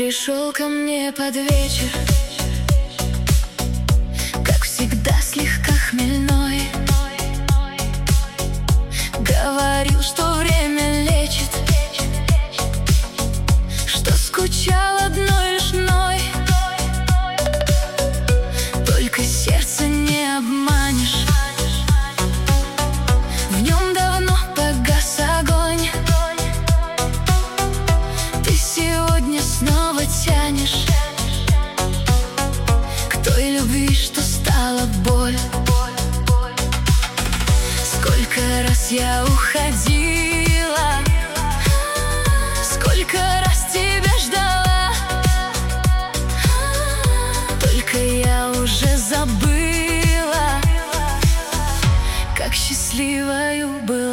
пришел ко мне под вечер, как всегда слегка хмельной. Говорил, что время лечит, что скучал одной лишь мной. Только сердце не обманешь, в нем давно погас огонь. Ты сегодня снова тянешь к той любви, что стала боль. Сколько раз я уходила, сколько раз тебя ждала, только я уже забыла, как счастливою была.